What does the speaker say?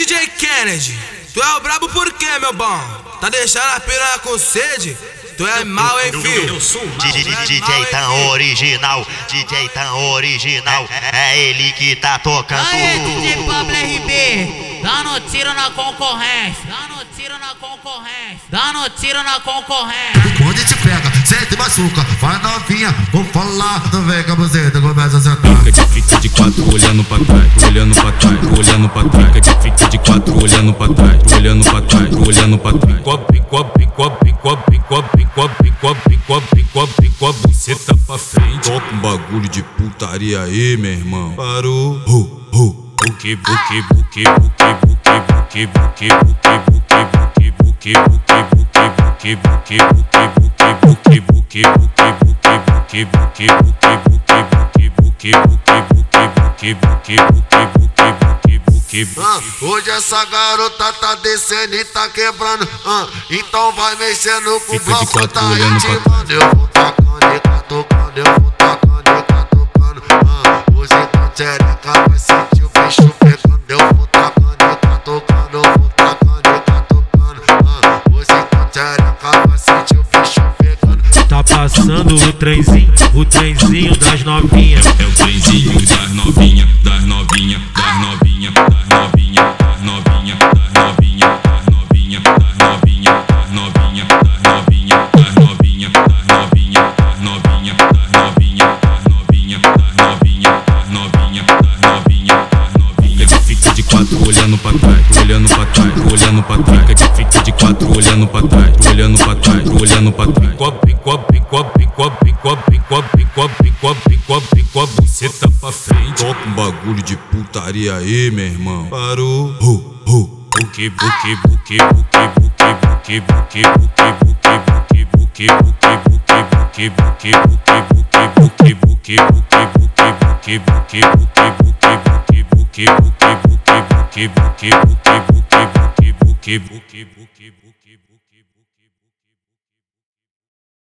DJ Kennedy, tu é o brabo por quê, meu bom? Tá deixando a piranha com sede? Tu é mal, hein, filho? DJ tão original, DJ tão original, é ele que tá tocando. Aê, DJ Pablo RB, dando tiro na concorrência, dando tiro na concorrência, dando tiro na concorrência. Quando te pega, sente machuca, vai novinha, vou falar, não vem com a buzeta, começa a sentar. Fica de quatro, olhando pra trás, olhando pra trás, olhando pra trás. Fica de quatro, olhando pra trás, olhando pra trás, olhando pra trás. Cobre, com a buceta pra frente. Toca um bagulho de putaria aí, meu irmão. Parou. Buque. Hoje essa garota tá descendo e tá quebrando, então vai mexendo com o bloco, tá ritmando. Eu vou tacando e catucando, eu vou tacando e catucando, hoje tá tchereca, vai sentir o bicho pegando. Eu vou tacando e catucando, eu vou tacando e catucando, hoje tá tchereca, vai sentir o bicho pegando. Tá passando o trenzinho das novinhas. É o trenzinho das novinha, das novinha, das novinha, das novinha, das novinha, das novinha, das novinha, das novinha, das novinha, das novinha, das novinha, das novinha, das novinha, das novinha, das novinha, das novinha, das novinha, das novinha, das novinha. Fica de quatro olhando pra trás, olhando pra trás, olhando pra trás. Fica de quatro olhando pra trás, olhando pra trás, olhando pra trás. Cobre, com a buceta pra frente. Toca um bagulho de putaria aí, meu irmão. Parou. Buque.